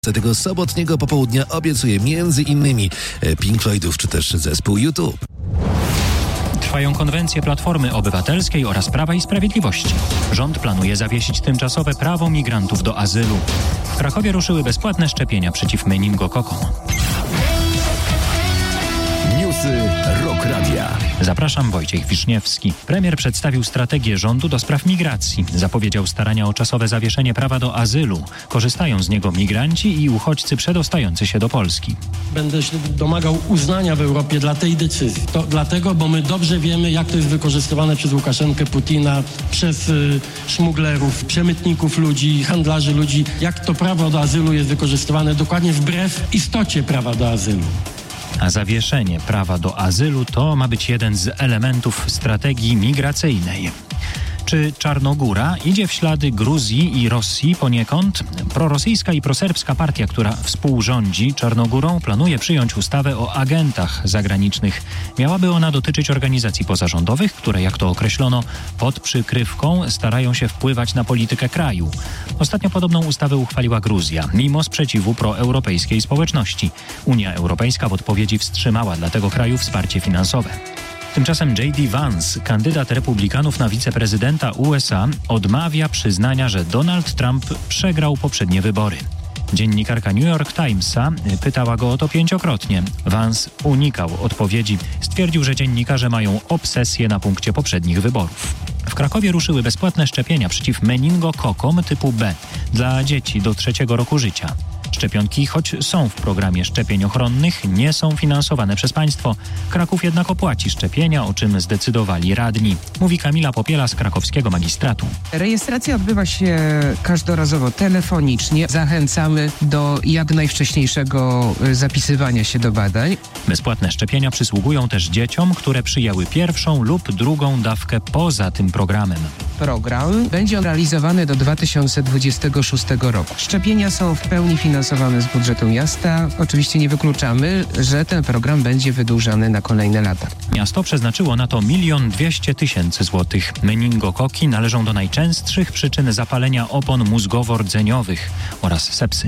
Tego sobotniego popołudnia obiecuje m.in. Pink Floydów czy też zespół YouTube. Trwają konwencje Platformy Obywatelskiej oraz Prawa i Sprawiedliwości. Rząd planuje zawiesić tymczasowe prawo migrantów do azylu. W Krakowie ruszyły bezpłatne szczepienia przeciw meningokokom. Newsy Rock Radia. Zapraszam, Wojciech Wiszniewski. Premier przedstawił strategię rządu do spraw migracji. Zapowiedział starania o czasowe zawieszenie prawa do azylu. Korzystają z niego migranci i uchodźcy przedostający się do Polski. Będę się domagał uznania w Europie dla tej decyzji. To dlatego, bo my dobrze wiemy, jak to jest wykorzystywane przez Łukaszenkę, Putina, przez szmuglerów, przemytników ludzi, handlarzy ludzi. Jak to prawo do azylu jest wykorzystywane dokładnie wbrew istocie prawa do azylu. A zawieszenie prawa do azylu to ma być jeden z elementów strategii migracyjnej. Czy Czarnogóra idzie w ślady Gruzji i Rosji poniekąd? Prorosyjska i proserbska partia, która współrządzi Czarnogórą, planuje przyjąć ustawę o agentach zagranicznych. Miałaby ona dotyczyć organizacji pozarządowych, które, jak to określono, pod przykrywką starają się wpływać na politykę kraju. Ostatnio podobną ustawę uchwaliła Gruzja, mimo sprzeciwu proeuropejskiej społeczności. Unia Europejska w odpowiedzi wstrzymała dla tego kraju wsparcie finansowe. Tymczasem J.D. Vance, kandydat republikanów na wiceprezydenta USA, odmawia przyznania, że Donald Trump przegrał poprzednie wybory. Dziennikarka New York Timesa pytała go o to 5-krotnie. Vance unikał odpowiedzi. Stwierdził, że dziennikarze mają obsesję na punkcie poprzednich wyborów. W Krakowie ruszyły bezpłatne szczepienia przeciw meningokokom typu B dla dzieci do 3. roku życia. Szczepionki, choć są w programie szczepień ochronnych, nie są finansowane przez państwo. Kraków jednak opłaci szczepienia, o czym zdecydowali radni. Mówi Kamila Popiela z krakowskiego magistratu. Rejestracja odbywa się każdorazowo telefonicznie. Zachęcamy do jak najwcześniejszego zapisywania się do badań. Bezpłatne szczepienia przysługują też dzieciom, które przyjęły 1. lub 2. dawkę poza tym programem. Program będzie realizowany do 2026 roku. Szczepienia są w pełni finansowane z budżetu miasta. Oczywiście nie wykluczamy, że ten program będzie wydłużany na kolejne lata. Miasto przeznaczyło na to 1 200 000 złotych. Meningokoki należą do najczęstszych przyczyn zapalenia opon mózgowo-rdzeniowych oraz sepsy.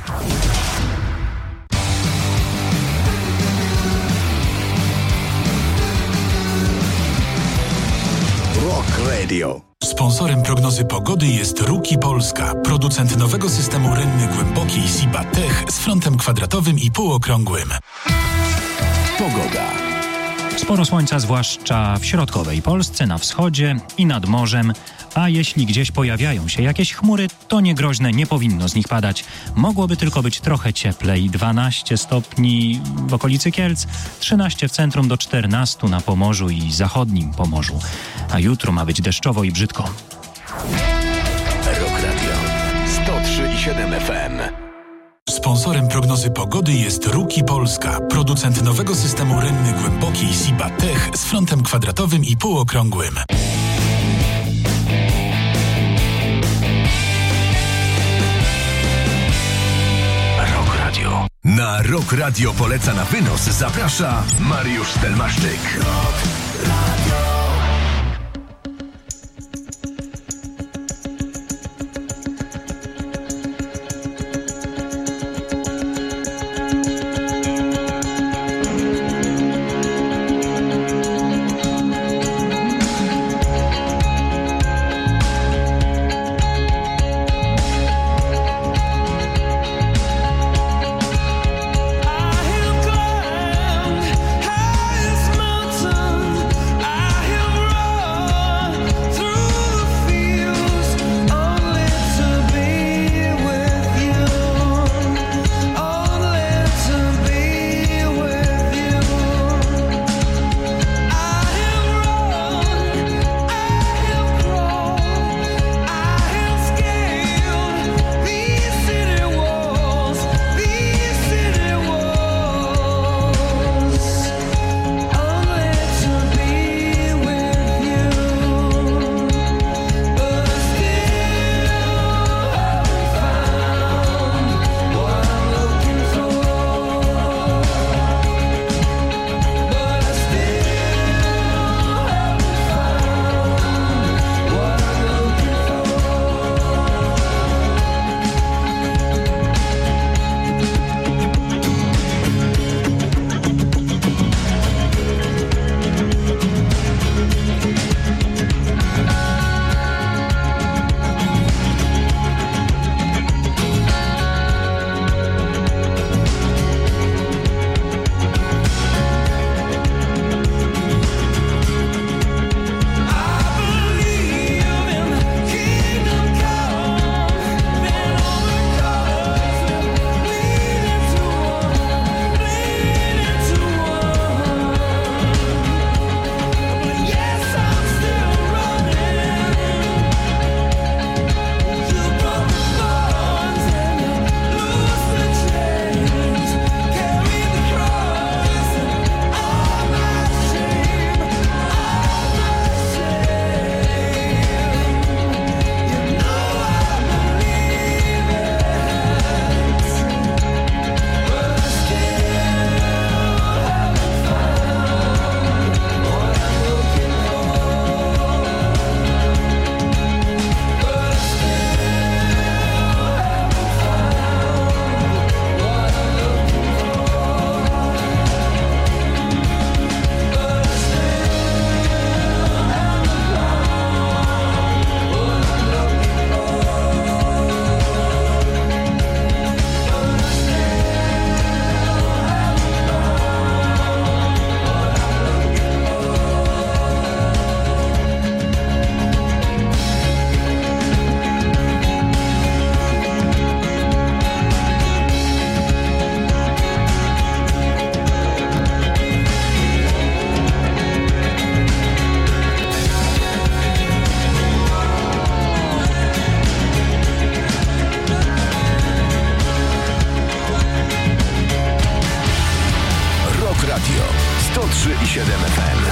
Rock Radio. Sponsorem prognozy pogody jest Rookie Polska, producent nowego systemu rynny głębokiej Siba Tech z frontem kwadratowym i półokrągłym. Pogoda. Sporo słońca, zwłaszcza w środkowej Polsce, na wschodzie i nad morzem, a jeśli gdzieś pojawiają się jakieś chmury, to niegroźne, nie powinno z nich padać. Mogłoby tylko być trochę cieplej, 12 stopni w okolicy Kielc, 13 w centrum do 14 na Pomorzu i zachodnim Pomorzu. A jutro ma być deszczowo i brzydko. Rock Radio 103,7 FM. Sponsorem prognozy pogody jest Rookie Polska, producent nowego systemu rynny głębokiej Siba Tech z frontem kwadratowym i półokrągłym. Rock Radio. Na Rock Radio poleca na wynos zaprasza Mariusz Stelmaszczyk. Rock Radio. I have climbed highest mountain 103,7 FM.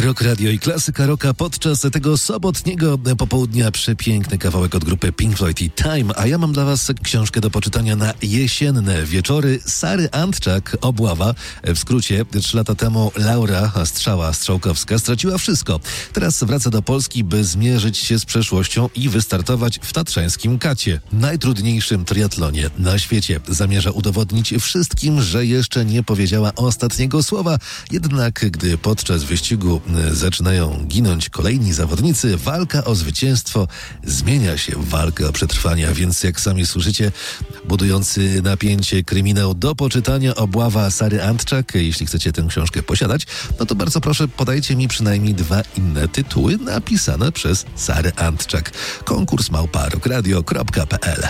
Rock Radio i klasyka rocka podczas tego sobotniego popołudnia. Przepiękny kawałek od grupy Pink Floyd i Time, a ja mam dla was książkę do poczytania na jesienne wieczory Sary Antczak, Obława. W skrócie, 3 lata temu Laura Strzałkowska straciła wszystko. Teraz wraca do Polski, by zmierzyć się z przeszłością i wystartować w tatrzańskim Kacie, najtrudniejszym triatlonie na świecie. Zamierza udowodnić wszystkim, że jeszcze nie powiedziała ostatniego słowa. Jednak gdy podczas wyścigu zaczynają ginąć kolejni zawodnicy, walka o zwycięstwo zmienia się w walkę o przetrwanie, a więc jak sami słyszycie, budujący napięcie kryminał do poczytania Obława Sary Antczak. Jeśli chcecie tę książkę posiadać, no to bardzo proszę, podajcie mi przynajmniej 2 inne tytuły napisane przez Sarę Antczak. Konkurs @rockradio.pl.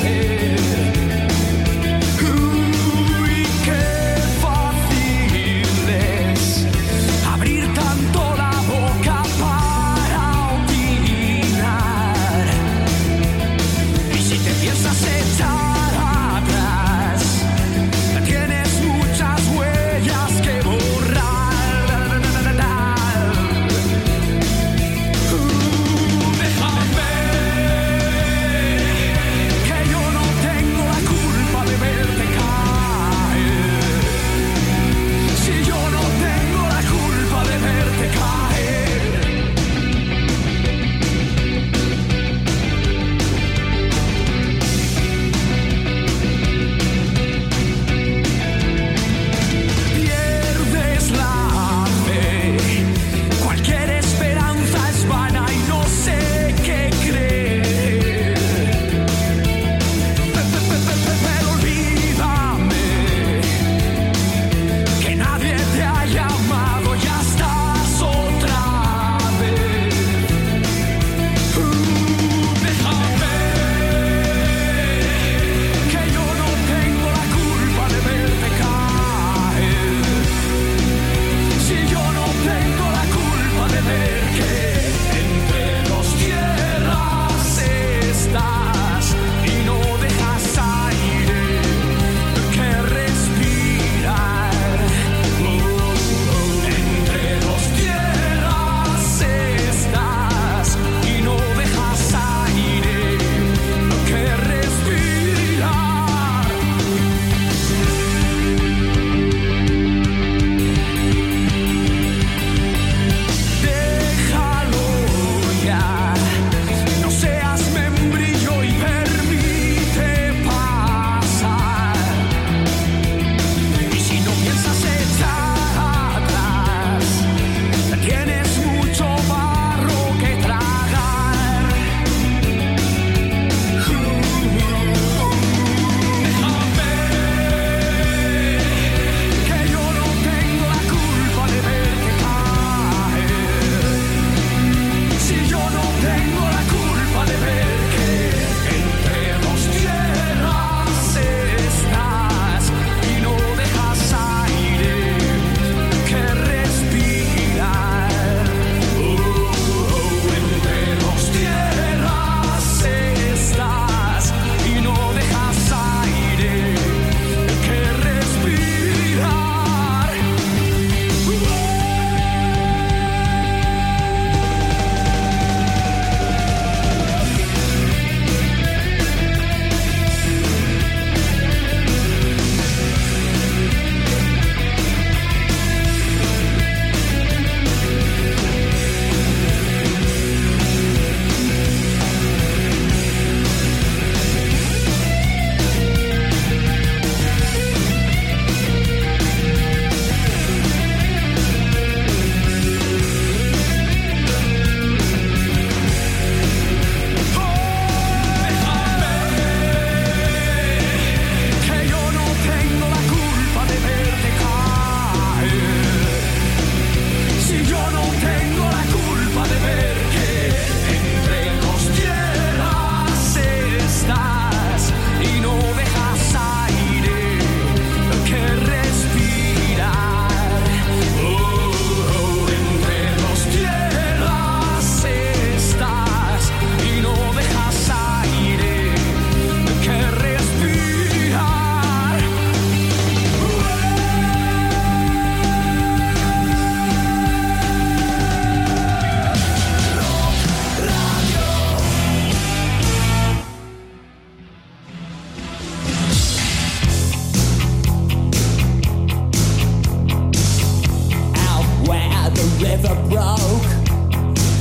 Uy, qué fácil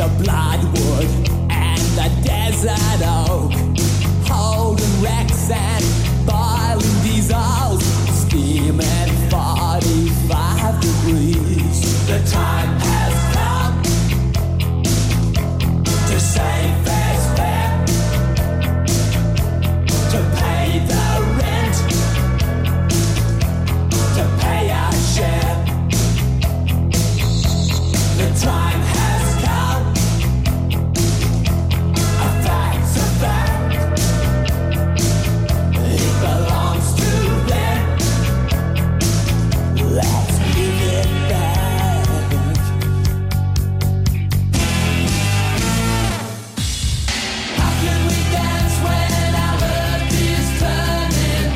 the bloodwood and the desert oak, holding wrecks and boiling diesels, steaming 45 degrees. The time has come to save fair's fair, to pay the rent, to pay our share. The time has come, a fact's a fact, it belongs to them, let's give it back. How can we dance when our earth is turning?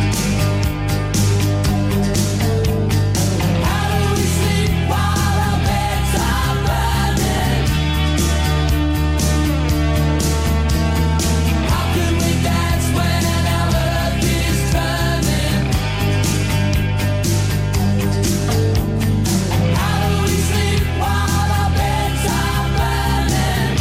How do we sleep while our beds are burning? How can we dance when our earth is turning? How do we sleep while our beds are burning?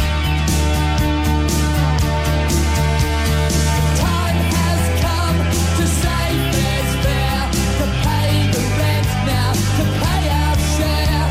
Time has come to save fair's fair, to pay the rent now, to pay our share.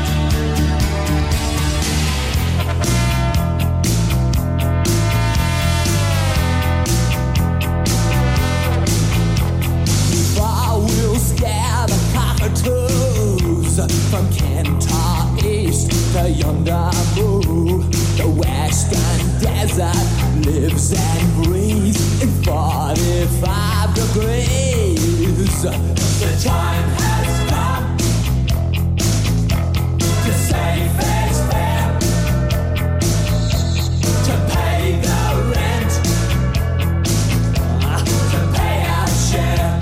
Far we'll scare the cockatoos from Kentar East to yonder Moo. The western desert lives and breathes in 45 degrees. The time has come to save fair's fair, to pay the rent, to pay our share.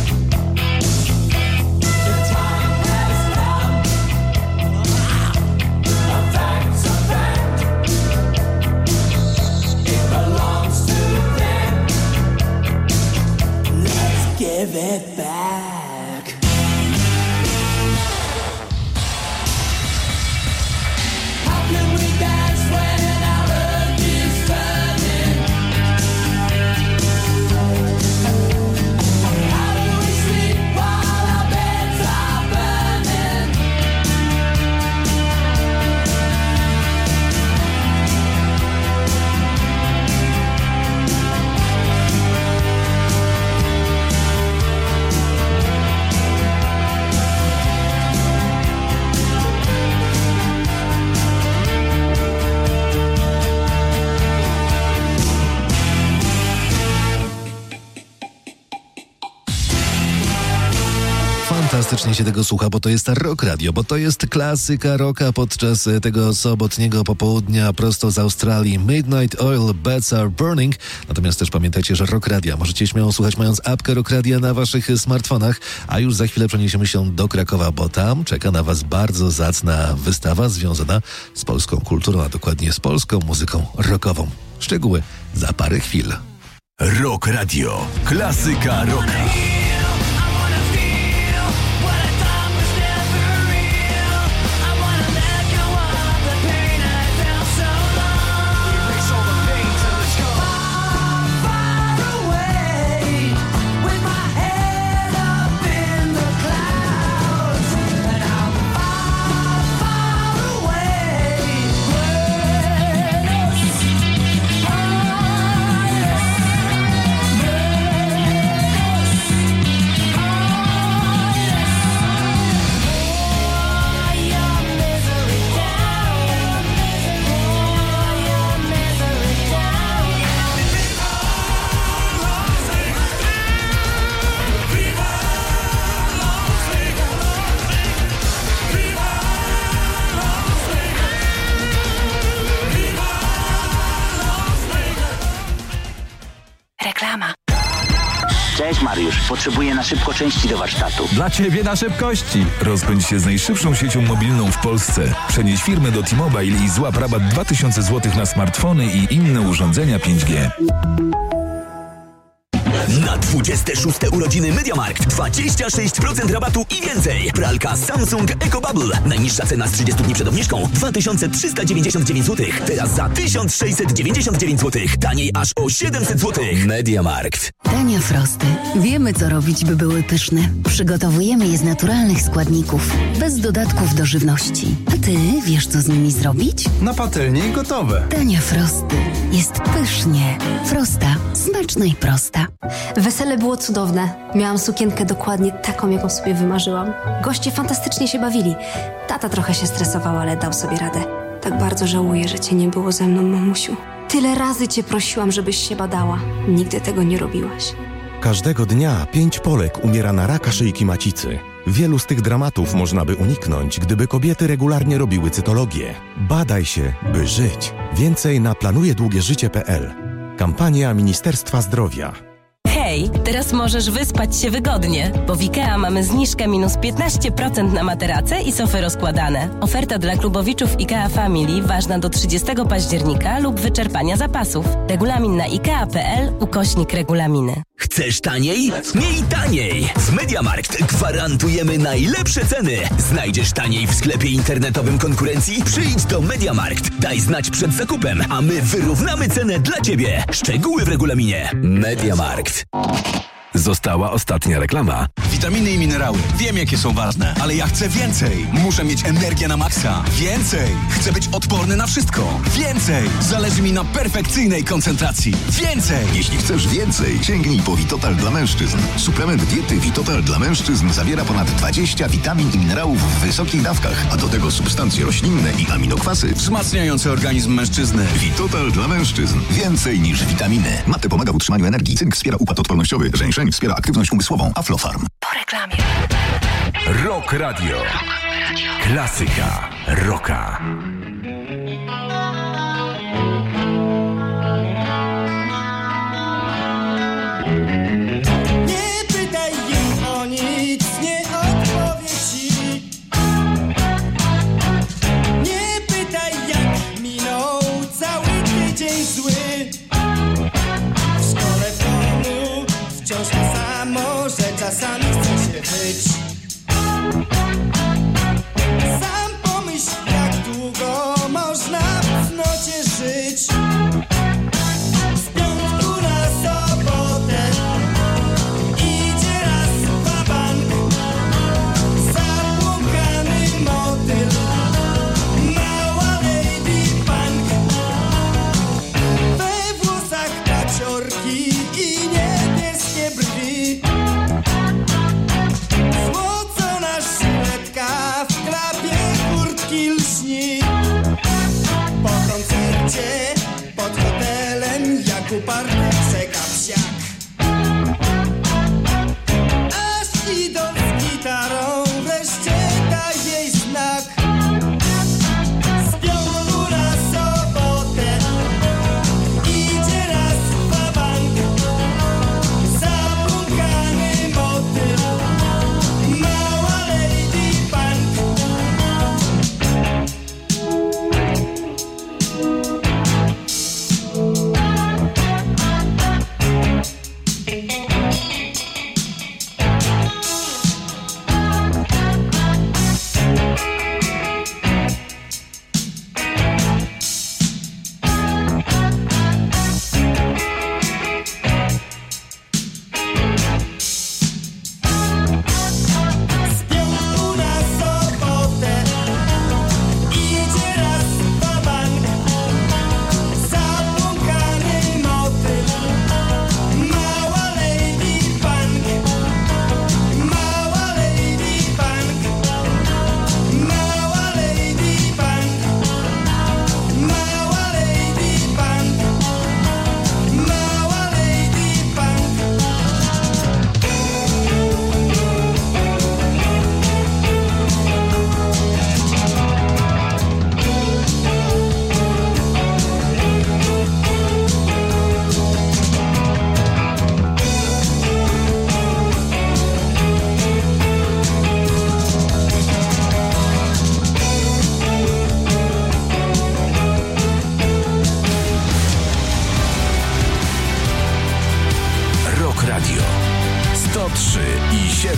The time has come, a fact's a fact, it belongs to them, let's give it back. How can we dance when our earth is turning? How do we sleep while our beds are burning? Fantastycznie się tego słucha, bo to jest Rock Radio, bo to jest klasyka rocka podczas tego sobotniego popołudnia prosto z Australii. Midnight Oil, Beds Are Burning. Natomiast też pamiętajcie, że Rock Radia możecie śmiało słuchać mając apkę Rock Radia na waszych smartfonach, a już za chwilę przeniesiemy się do Krakowa, bo tam czeka na was bardzo zacna wystawa związana z polską kulturą, a dokładnie z polską muzyką rockową. Szczegóły za parę chwil. Rock Radio. Klasyka rocka. Cześć Mariusz, potrzebuję na szybko części do warsztatu. Dla Ciebie na szybkości. Rozpędź się z najszybszą siecią mobilną w Polsce. Przenieś firmę do T-Mobile i złap rabat 2000 zł na smartfony i inne urządzenia 5G. Na 20 26. urodziny MediaMarkt. 26% rabatu i więcej. Pralka Samsung EcoBubble. Najniższa cena z 30 dni przed obniżką 2399 zł. Teraz za 1699 zł. Taniej aż o 700 zł. MediaMarkt. Dania Frosty. Wiemy, co robić, by były pyszne. Przygotowujemy je z naturalnych składników, bez dodatków do żywności. A ty wiesz, co z nimi zrobić? Na patelnię i gotowe. Dania Frosty. Jest pysznie. Frosta. Smaczna i prosta. Wesele było cudowne. Miałam sukienkę dokładnie taką, jaką sobie wymarzyłam. Goście fantastycznie się bawili. Tata trochę się stresował, ale dał sobie radę. Tak bardzo żałuję, że cię nie było ze mną, mamusiu. Tyle razy cię prosiłam, żebyś się badała. Nigdy tego nie robiłaś. Każdego dnia 5 Polek umiera na raka szyjki macicy. Wielu z tych dramatów można by uniknąć, gdyby kobiety regularnie robiły cytologię. Badaj się, by żyć. Więcej na planujedługieżycie.pl. Kampania Ministerstwa Zdrowia. Hej, teraz możesz wyspać się wygodnie, bo w IKEA mamy zniżkę minus 15% na materace i sofy rozkładane. Oferta dla klubowiczów IKEA Family ważna do 30 października lub wyczerpania zapasów. Regulamin na ikea.pl/regulaminy. Chcesz taniej? Miej taniej! W MediaMarkt gwarantujemy najlepsze ceny. Znajdziesz taniej w sklepie internetowym konkurencji? Przyjdź do MediaMarkt. Daj znać przed zakupem, a my wyrównamy cenę dla Ciebie. Szczegóły w regulaminie. MediaMarkt. Została ostatnia reklama. Witaminy i minerały. Wiem, jakie są ważne, ale ja chcę więcej. Muszę mieć energię na maksa. Więcej. Chcę być odporny na wszystko. Więcej. Zależy mi na perfekcyjnej koncentracji. Więcej. Jeśli chcesz więcej, sięgnij po Vitotal dla mężczyzn. Suplement diety Vitotal dla mężczyzn zawiera ponad 20 witamin i minerałów w wysokich dawkach, a do tego substancje roślinne i aminokwasy wzmacniające organizm mężczyzny. Vitotal dla mężczyzn. Więcej niż witaminy. Mate pomaga w utrzymaniu energii. Cynk wspiera układ odpornościowy. Żeńszeń wspiera aktywność umysłową. Aflofarm. Po reklamie. Rock Radio. Klasyka rocka. Nie pytaj jej o nic, nie odpowie ci. Nie pytaj, jak minął cały tydzień zły. W szkole, w domu wciąż to samo, że czasami chce się być. Sam pomyśl, jak długo można w cnocie żyć. Z piątku na sobotę idzie raz wabank. Zapłukany motyl, mała lady punk. We włosach paciorki i niebieskie brwi. Złocona żyletka w klapie kurtki lśni. Po koncercie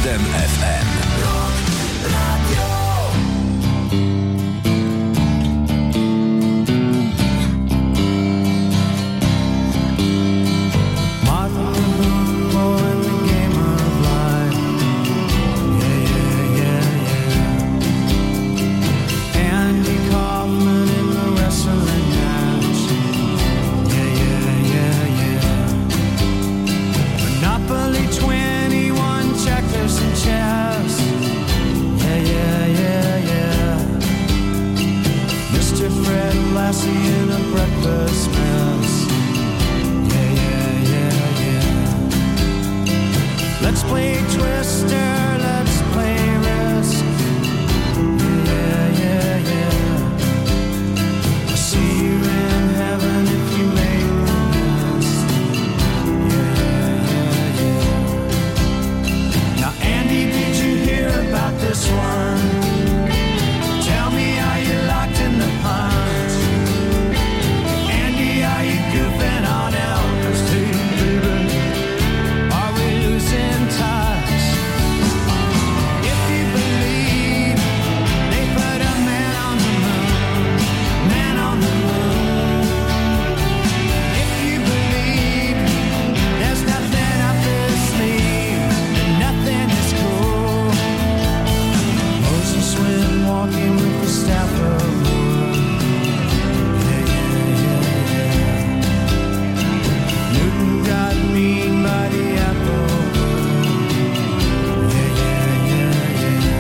7 FM. Let's play Twister, let's play Risk. Yeah, yeah, yeah. I'll see you in heaven if you make the list. Yeah, yeah, yeah. Now, Andy, did you hear about this one? Tell me, are you locked in the punch? Andy, are you goofing on Elvis too, baby? Are we losing touch? If you believe they put a man on the moon, man on the moon. If you believe there's nothing up his sleeve, and nothing is cool. Moses went walking with the staff of wood. Yeah, yeah, yeah, yeah. Newton got mean by the apple. Yeah, yeah, yeah,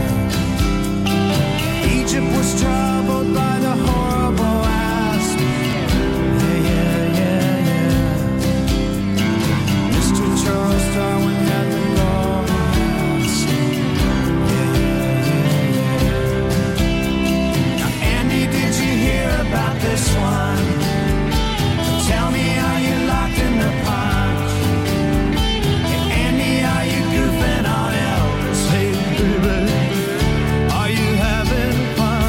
yeah. Egypt was troubled by the horrible asp. Yeah, yeah, yeah, yeah. Mr. Charles Darwin had the golden mask. Yeah, yeah, yeah, yeah. Now, Andy, did you hear about this one? Tell me, are you locked in the punch? Hey, Andy, are you goofing on Elvis? Hey, baby, are you having fun?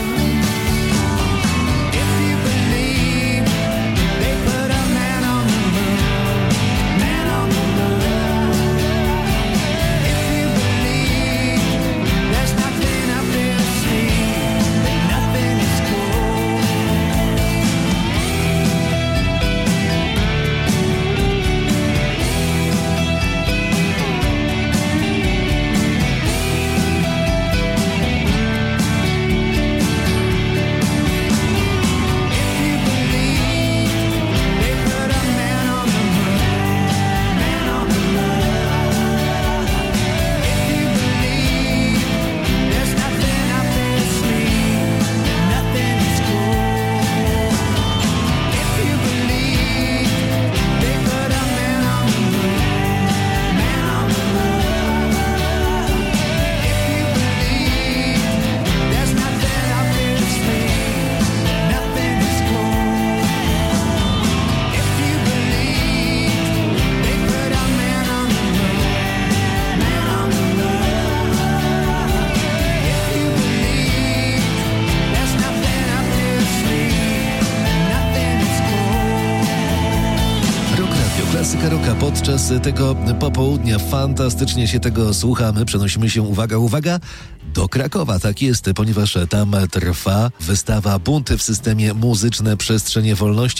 If you believe they put a man on the moon, man on the moon. If you believe there's nothing up their sleeve, then nothing is cool. Klasyka rocka podczas tego popołudnia. Fantastycznie się tego słuchamy. Przenosimy się, uwaga, do Krakowa. Tak jest, ponieważ tam trwa wystawa Bunty w systemie muzyczne Przestrzenie Wolności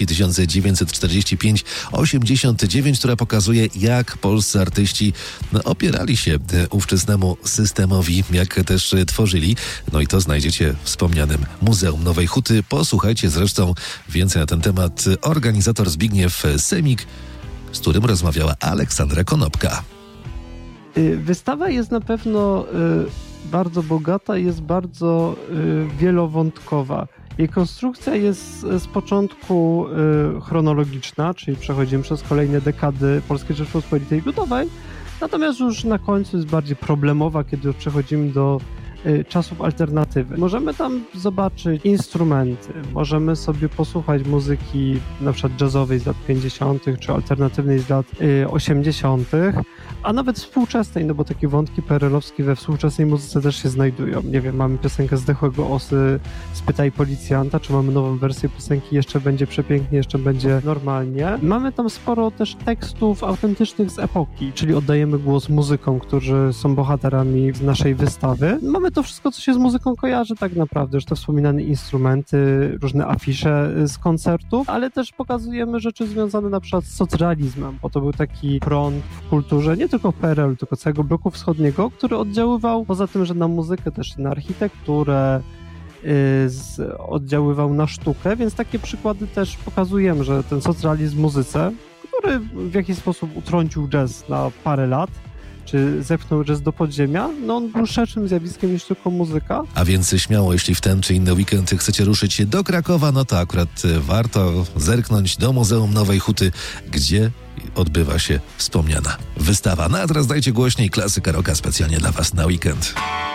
1945-89, która pokazuje, jak polscy artyści opierali się ówczesnemu systemowi, jak też tworzyli. No i to znajdziecie w wspomnianym Muzeum Nowej Huty. Posłuchajcie zresztą więcej na ten temat organizator Zbigniew Semik, z którym rozmawiała Aleksandra Konopka. Wystawa jest na pewno bardzo bogata, jest bardzo wielowątkowa. Jej konstrukcja jest z początku chronologiczna, czyli przechodzimy przez kolejne dekady Polskiej Rzeczypospolitej Ludowej, natomiast już na końcu jest bardziej problemowa, kiedy już przechodzimy do czasów alternatywy. Możemy tam zobaczyć instrumenty, możemy sobie posłuchać muzyki na przykład jazzowej z lat 50. czy alternatywnej z lat 80., a nawet współczesnej, no bo takie wątki PRL-owskie we współczesnej muzyce też się znajdują. Nie wiem, mamy piosenkę Zdechłego Osy, Spytaj Policjanta, czy mamy nową wersję piosenki Jeszcze będzie przepięknie, jeszcze będzie normalnie. Mamy tam sporo też tekstów autentycznych z epoki, czyli oddajemy głos muzykom, którzy są bohaterami z naszej wystawy. Mamy to wszystko, co się z muzyką kojarzy tak naprawdę, że to wspominane instrumenty, różne afisze z koncertów, ale też pokazujemy rzeczy związane na przykład z socrealizmem, bo to był taki prąd w kulturze, nie tylko PRL, tylko całego bloku wschodniego, który oddziaływał poza tym, że na muzykę, też na architekturę, oddziaływał na sztukę, więc takie przykłady też pokazujemy, że ten socrealizm w muzyce, który w jakiś sposób utrącił jazz na parę lat, czy zepchnął jazz do podziemia, no on był szerszym zjawiskiem niż tylko muzyka. A więc śmiało, jeśli w ten czy inny weekend chcecie ruszyć do Krakowa, no to akurat warto zerknąć do Muzeum Nowej Huty, gdzie odbywa się wspomniana wystawa. No a teraz dajcie głośniej, klasyka rocka specjalnie dla was na weekend.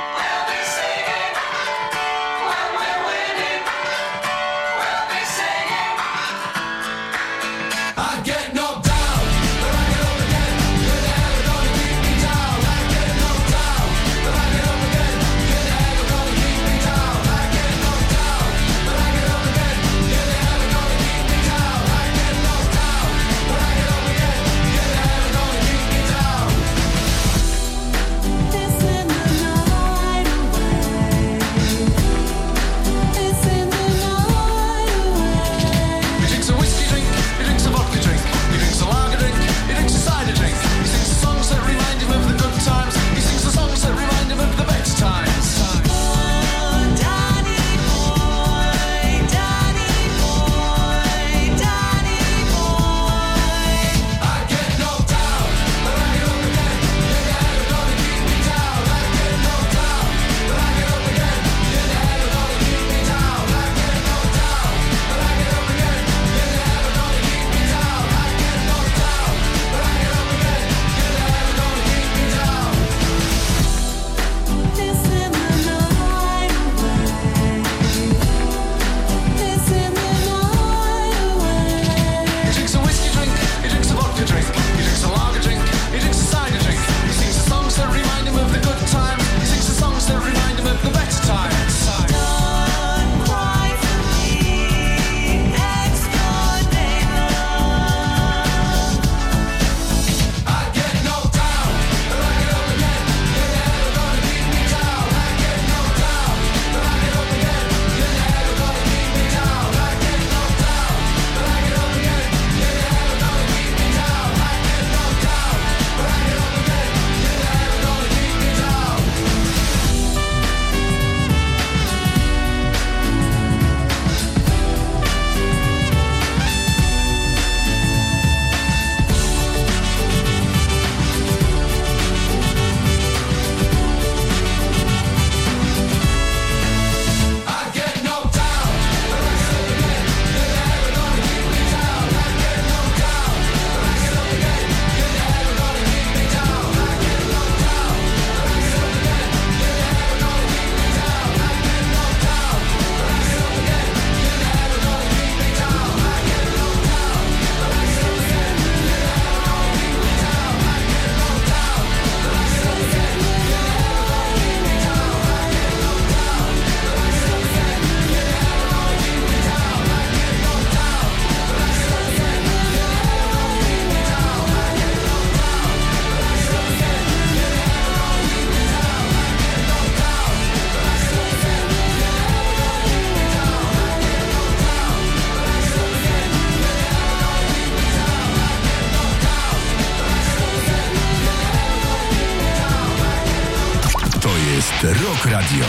Rock Radio.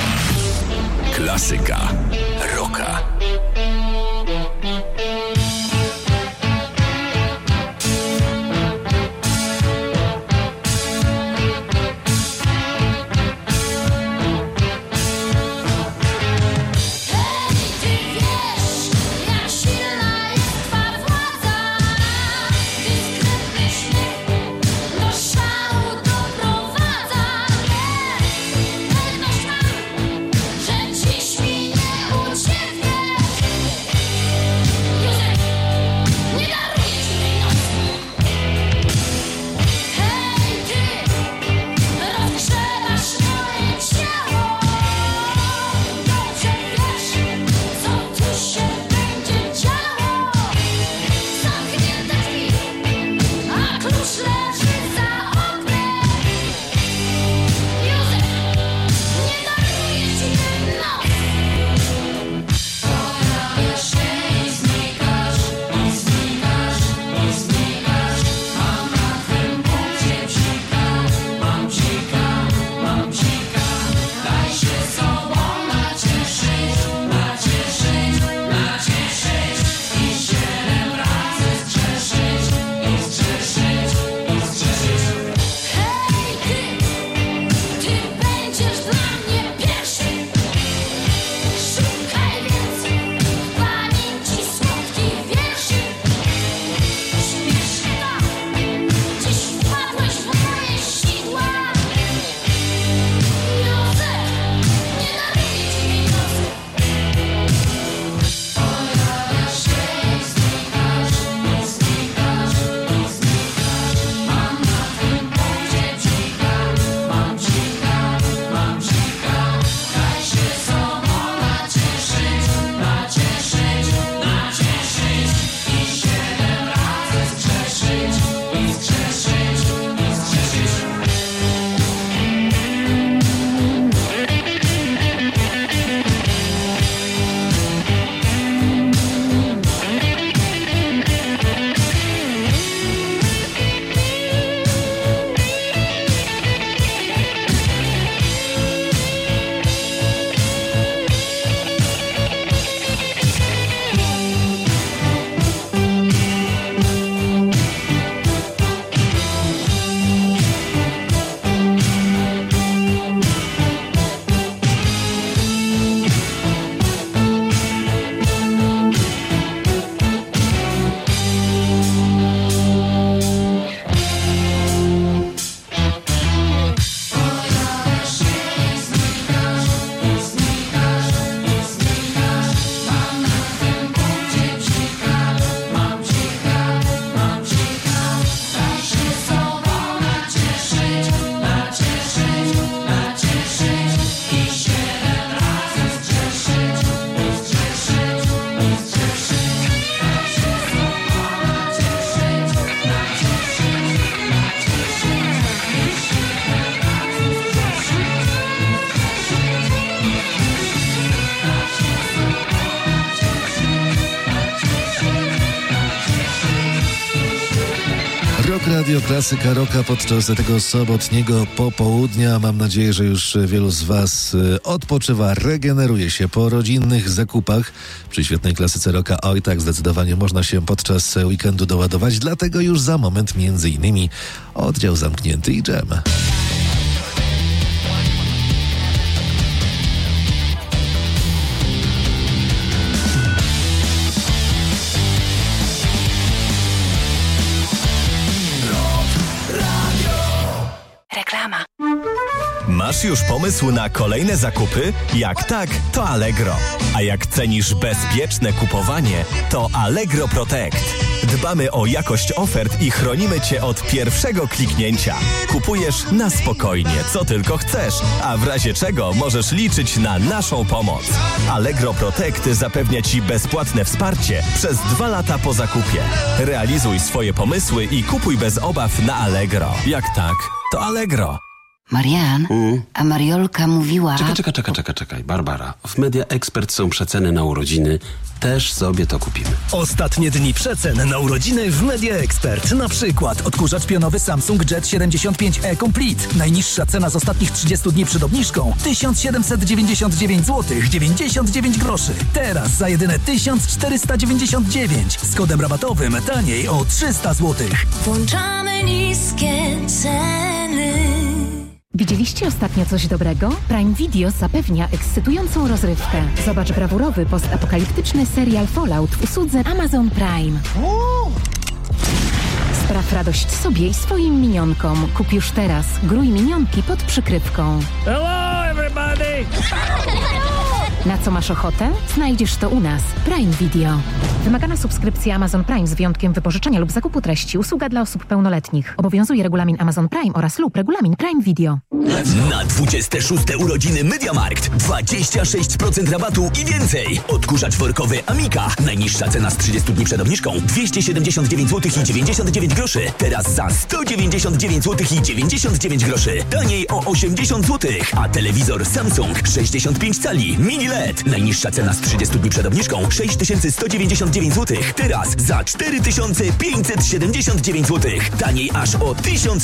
Klasyka rocka. Radio Klasyka Rocka podczas tego sobotniego popołudnia. Mam nadzieję, że już wielu z Was odpoczywa, regeneruje się po rodzinnych zakupach. Przy świetnej klasyce rocka, oj tak, zdecydowanie można się podczas weekendu doładować. Dlatego już za moment m.in. oddział zamknięty i dżem. Reklama. Masz już pomysł na kolejne zakupy? Jak tak, to Allegro. A jak cenisz bezpieczne kupowanie, to Allegro Protect. Dbamy o jakość ofert i chronimy Cię od pierwszego kliknięcia. Kupujesz na spokojnie, co tylko chcesz, a w razie czego możesz liczyć na naszą pomoc. Allegro Protect zapewnia Ci bezpłatne wsparcie przez 2 lata po zakupie. Realizuj swoje pomysły i kupuj bez obaw na Allegro. Jak tak, to Allegro. Marian, a Mariolka mówiła... Czekaj, Barbara. W Media Expert są przeceny na urodziny. Też sobie to kupimy. Ostatnie dni przecen na urodziny w Media Expert. Na przykład odkurzacz pionowy Samsung Jet 75e Complete. Najniższa cena z ostatnich 30 dni przed obniżką 1799 zł 99 groszy. Teraz za jedyne 1499 z kodem rabatowym taniej o 300 zł. Włączamy niskie ceny. Widzieliście ostatnio coś dobrego? Prime Video zapewnia ekscytującą rozrywkę. Zobacz brawurowy postapokaliptyczny serial Fallout w usłudze Amazon Prime. Spraw radość sobie i swoim minionkom. Kup już teraz. Grój minionki pod przykrywką. Hello everybody! Na co masz ochotę? Znajdziesz to u nas. Prime Video. Wymagana subskrypcja Amazon Prime z wyjątkiem wypożyczenia lub zakupu treści. Usługa dla osób pełnoletnich. Obowiązuje regulamin Amazon Prime oraz lub regulamin Prime Video. Na 26. urodziny MediaMarkt 26% rabatu i więcej. Odkurzacz workowy Amika. Najniższa cena z 30 dni przed obniżką 279 zł i 99 groszy. Teraz za 199 zł i 99 groszy. Taniej o 80 zł. A telewizor Samsung 65 cali mini LED. Najniższa cena z 30 dni przed obniżką 6199 zł. Teraz za 4579 zł. Taniej aż o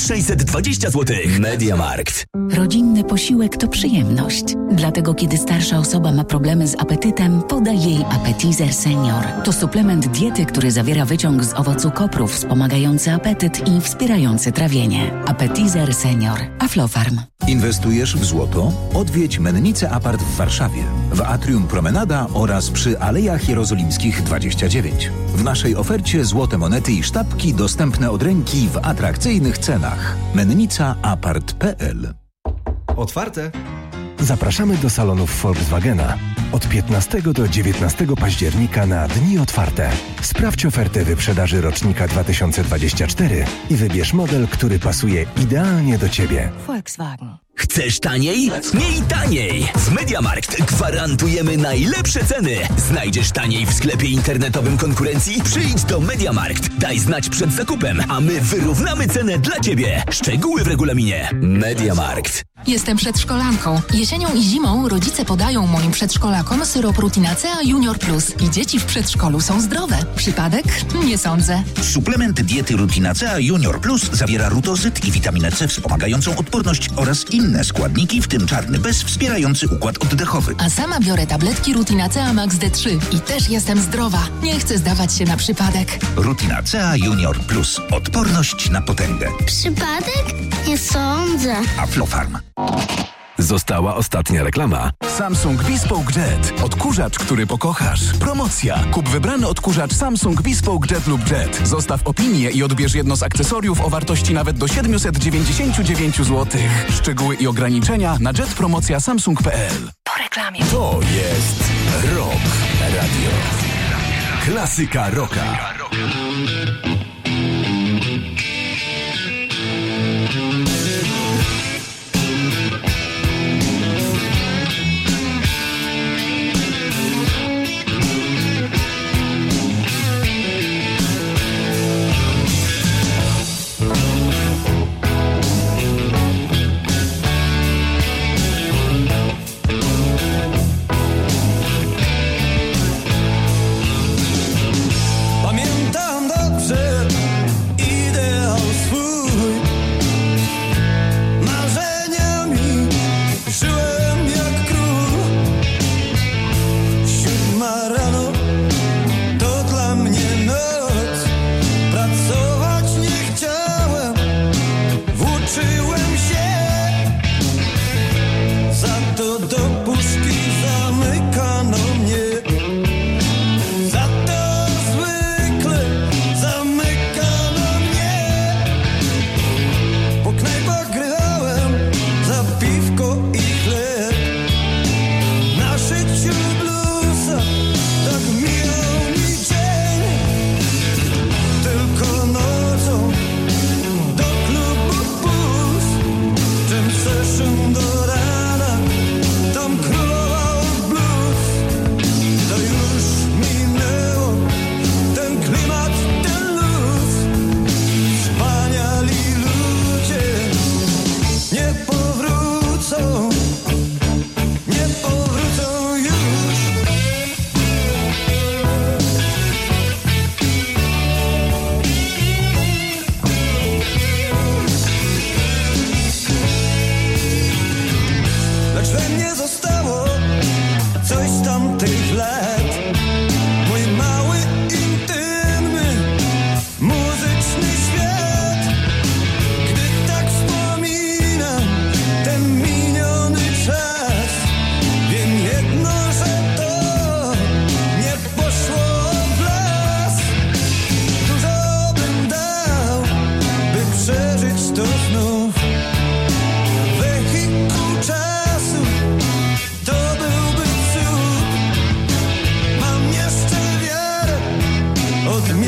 1620 zł. MediaMarkt. Rodzinny posiłek to przyjemność. Dlatego kiedy starsza osoba ma problemy z apetytem, podaj jej Appetizer Senior. To suplement diety, który zawiera wyciąg z owocu kopru wspomagający apetyt i wspierający trawienie. Appetizer Senior. Aflofarm. Inwestujesz w złoto? Odwiedź Mennicę Apart w Warszawie, w Atrium Promenada oraz przy Alejach Jerozolimskich 29. W naszej ofercie złote monety i sztabki dostępne od ręki w atrakcyjnych cenach. mennicaapart.pl. Otwarte. Zapraszamy do salonów Volkswagena. Od 15 do 19 października na Dni Otwarte. Sprawdź ofertę wyprzedaży rocznika 2024 i wybierz model, który pasuje idealnie do Ciebie. Volkswagen. Chcesz taniej? Miej taniej! W MediaMarkt gwarantujemy najlepsze ceny. Znajdziesz taniej w sklepie internetowym konkurencji? Przyjdź do MediaMarkt. Daj znać przed zakupem, a my wyrównamy cenę dla Ciebie. Szczegóły w regulaminie. MediaMarkt. Jestem przedszkolanką. Jesienią i zimą rodzice podają moim przedszkolakom syrop Rutinacea Junior Plus. I dzieci w przedszkolu są zdrowe. Przypadek? Nie sądzę. Suplement diety Rutinacea Junior Plus zawiera rutozyt i witaminę C wspomagającą odporność oraz inne składniki, w tym czarny bez wspierający układ oddechowy. A sama biorę tabletki Rutinacea Max D3 i też jestem zdrowa. Nie chcę zdawać się na przypadek. Rutinacea Junior Plus. Odporność na potęgę. Przypadek? Nie sądzę. Aflofarm. Została ostatnia reklama. Samsung Bespoke Jet. Odkurzacz, który pokochasz. Promocja. Kup wybrany odkurzacz Samsung Bespoke Jet lub Jet. Zostaw opinię i odbierz jedno z akcesoriów o wartości nawet do 799 zł. Szczegóły i ograniczenia na jetpromocja samsung.pl. Po reklamie. To jest Rock Radio. Klasyka rocka. Pamiętam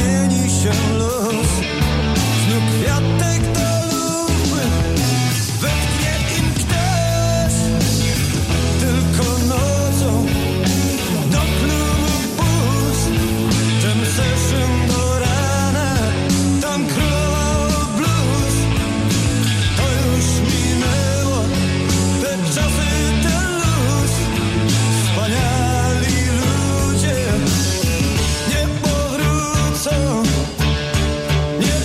zmieni się los. Znów kwiatek do lupy wepchnie im ktoś. Tylko nocą do klubu bus. Jam session do rana, tam królował blues. To już minęło, te czasy, ten luz. Wspaniali ludzie nie powrócą, nie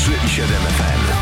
103,7 FM.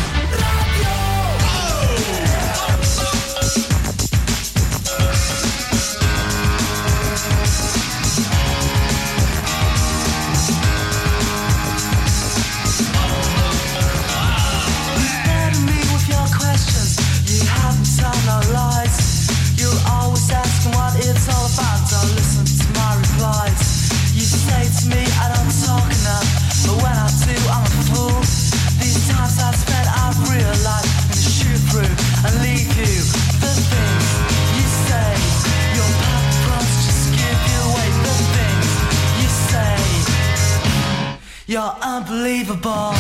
You're unbelievable.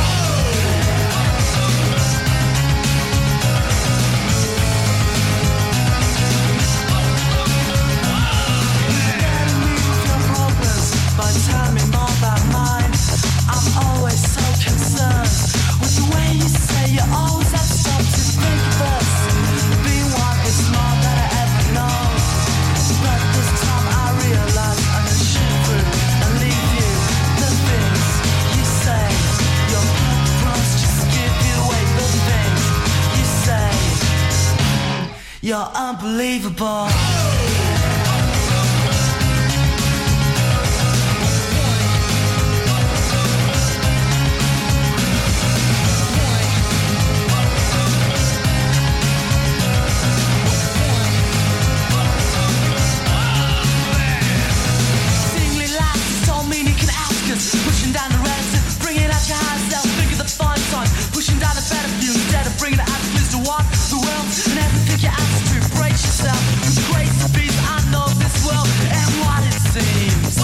By telling me more about mine, I'm always so concerned with the way you say you always have to stop to think of us. Being one is more than I ever know, but this time I realize I'm gonna shoot through and leave you. The things you say, your purpose just give you away. The things you say, you're unbelievable. Pushing down the relative, bring it out your high self, think of the fun time. Pushing down the better view instead of bringing it out to what the world and everything you have to brace yourself. It's crazy beast, I know this world and what it seems.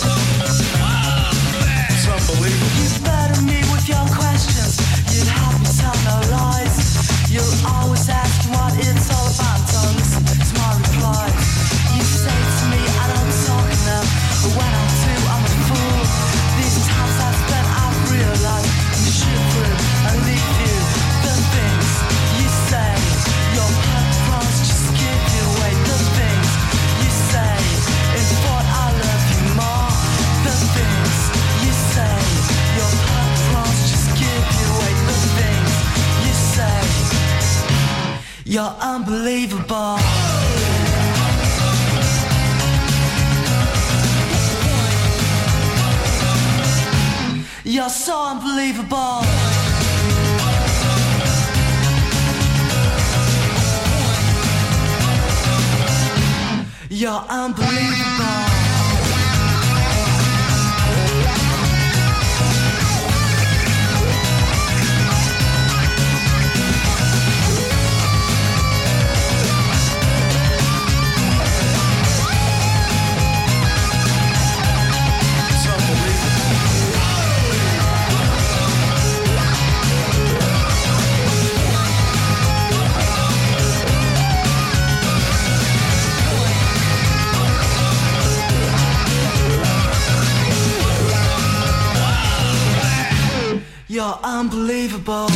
It's unbelievable. You burden me with your questions, you'd help me tell no lies. You'll always ask what it's all about, don't listen to my replies. You say to me I don't talk enough, but when I do I'm a fool. These times I've spent, I've realized I'm shoot through and leave you. The things you say, your purpose just give you away. The things you say, in thought I love you more. The things you say, your purpose just give you away. The things you say, you're unbelievable. You're so unbelievable. You're unbelievable. You're unbelievable.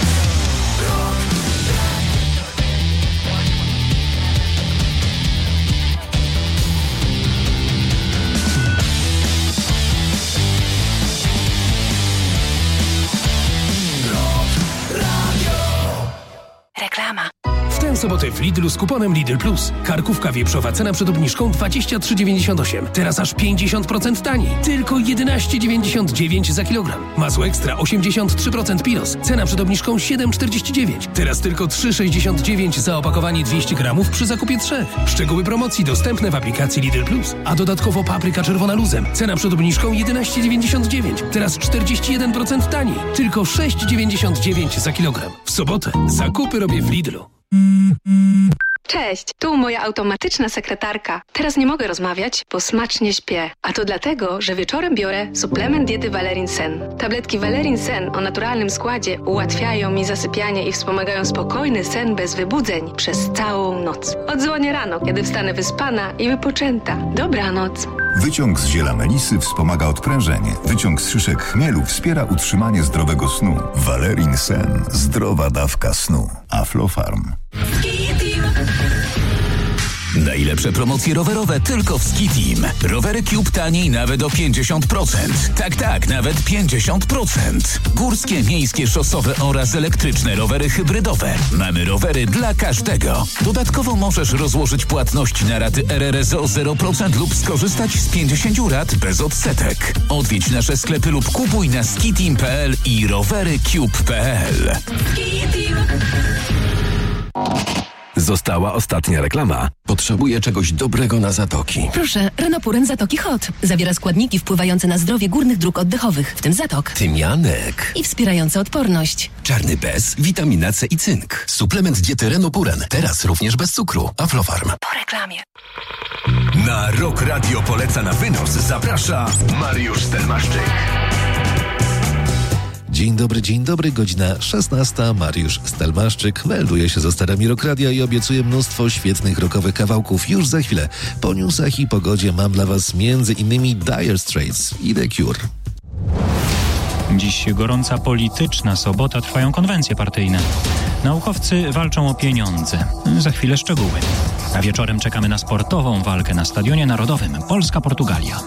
Reklama. W tę sobotę w Lidlu z kuponem Lidl Plus. Karkówka wieprzowa, cena przed obniżką 23,98. Teraz aż 50% taniej. Tylko 11,99 za kilogram. Masło ekstra 83% Pilos. Cena przed obniżką 7,49. Teraz tylko 3,69 za opakowanie 200 gramów przy zakupie 3. Szczegóły promocji dostępne w aplikacji Lidl Plus. A dodatkowo papryka czerwona luzem. Cena przed obniżką 11,99. Teraz 41% taniej. Tylko 6,99 za kilogram. W sobotę zakupy robię w Lidlu. Cześć, tu moja automatyczna sekretarka. Teraz nie mogę rozmawiać, bo smacznie śpię. A to dlatego, że wieczorem biorę suplement diety Valerin Sen. Tabletki Valerin Sen o naturalnym składzie ułatwiają mi zasypianie i wspomagają spokojny sen bez wybudzeń przez całą noc. Odzwonię rano, kiedy wstanę wyspana i wypoczęta. Dobranoc. Wyciąg z ziela melisy wspomaga odprężenie. Wyciąg z szyszek chmielu wspiera utrzymanie zdrowego snu. Valerin Sen. Zdrowa dawka snu. Aflofarm. Najlepsze promocje rowerowe tylko w Ski-Team. Rowery Cube taniej nawet o 50%. Tak, nawet 50%. Górskie, miejskie, szosowe oraz elektryczne rowery hybrydowe. Mamy rowery dla każdego. Dodatkowo możesz rozłożyć płatności na raty RRSO 0% lub skorzystać z 50 rat bez odsetek. Odwiedź nasze sklepy lub kupuj na skiteam.pl i rowerycube.pl. Została ostatnia reklama. Potrzebuję czegoś dobrego na zatoki. Proszę, Renopuren Zatoki Hot. Zawiera składniki wpływające na zdrowie górnych dróg oddechowych, w tym zatok. Tymianek. I wspierające odporność. Czarny bez, witamina C i cynk. Suplement diety Renopuren. Teraz również bez cukru. Aflofarm. Po reklamie. Na Rock Radio poleca na wynos zaprasza Mariusz Stelmaszczyk. Dzień dobry, godzina 16. Mariusz Stelmaszczyk melduje się ze starami Rock Radia i obiecuje mnóstwo świetnych rockowych kawałków już za chwilę. Po newsach i pogodzie mam dla Was m.in. Dire Straits i The Cure. Dziś gorąca polityczna sobota, trwają konwencje partyjne. Naukowcy walczą o pieniądze. Za chwilę szczegóły. A wieczorem czekamy na sportową walkę na Stadionie Narodowym. Polska-Portugalia.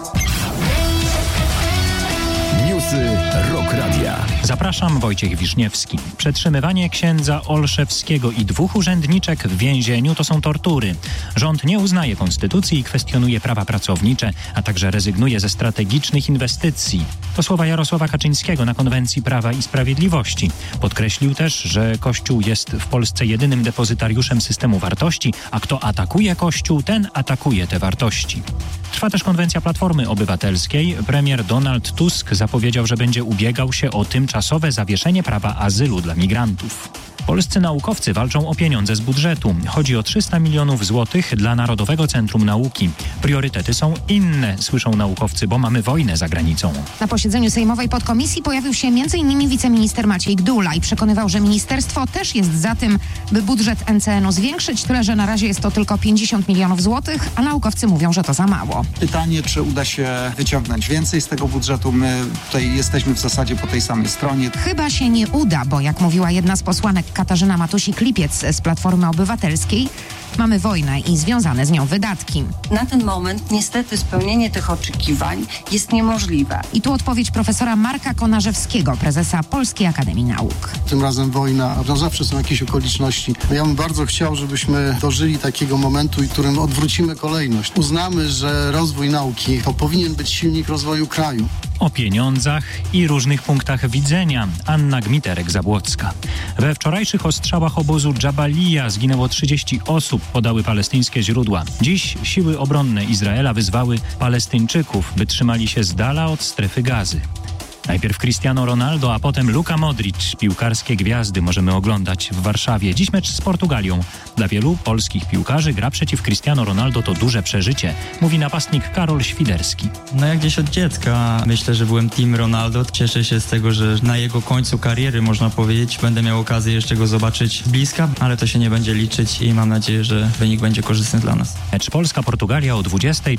Newsy Rock Radia. Zapraszam, Wojciech Wiszniewski. Przetrzymywanie księdza Olszewskiego i 2 urzędniczek w więzieniu to są tortury. Rząd nie uznaje konstytucji i kwestionuje prawa pracownicze, a także rezygnuje ze strategicznych inwestycji. To słowa Jarosława Kaczyńskiego na konwencji Prawa i Sprawiedliwości. Podkreślił też, że Kościół jest w Polsce jedynym depozytariuszem systemu wartości, a kto atakuje Kościół, ten atakuje te wartości. Trwa też konwencja Platformy Obywatelskiej. Premier Donald Tusk zapowiedział, że będzie ubiegał się o tymczasowe zawieszenie prawa azylu dla migrantów. Polscy naukowcy walczą o pieniądze z budżetu. Chodzi o 300 milionów złotych dla Narodowego Centrum Nauki. Priorytety są inne, słyszą naukowcy, bo mamy wojnę za granicą. Na posiedzeniu sejmowej podkomisji pojawił się m.in. wiceminister Maciej Gdula i przekonywał, że ministerstwo też jest za tym, by budżet NCN-u zwiększyć, tyle że na razie jest to tylko 50 milionów złotych, a naukowcy mówią, że to za mało. Pytanie, czy uda się wyciągnąć więcej z tego budżetu. My tutaj jesteśmy w zasadzie po tej samej stronie. Chyba się nie uda, bo jak mówiła jedna z posłanek Katarzyna Matusi-Klipiec z Platformy Obywatelskiej, mamy wojnę i związane z nią wydatki. Na ten moment niestety spełnienie tych oczekiwań jest niemożliwe. I tu odpowiedź profesora Marka Konarzewskiego, prezesa Polskiej Akademii Nauk. Tym razem wojna, a zawsze są jakieś okoliczności. Ja bym bardzo chciał, żebyśmy dożyli takiego momentu, w którym odwrócimy kolejność. Uznamy, że rozwój nauki to powinien być silnik rozwoju kraju. O pieniądzach i różnych punktach widzenia. Anna Gmiterek-Zabłocka. We wczorajszych ostrzałach obozu Dżabalija zginęło 30 osób, podały palestyńskie źródła. Dziś siły obronne Izraela wyzwały Palestyńczyków, by trzymali się z dala od strefy Gazy. Najpierw Cristiano Ronaldo, a potem Luka Modric. Piłkarskie gwiazdy możemy oglądać w Warszawie. Dziś mecz z Portugalią. Dla wielu polskich piłkarzy gra przeciw Cristiano Ronaldo to duże przeżycie, mówi napastnik Karol Świderski. No jak gdzieś od dziecka myślę, że byłem team Ronaldo. Cieszę się z tego, że na jego końcu kariery, można powiedzieć, będę miał okazję jeszcze go zobaczyć z bliska, ale to się nie będzie liczyć i mam nadzieję, że wynik będzie korzystny dla nas. Mecz Polska-Portugalia o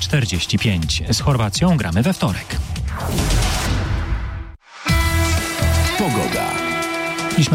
20:45. Z Chorwacją gramy we wtorek. Pogoda.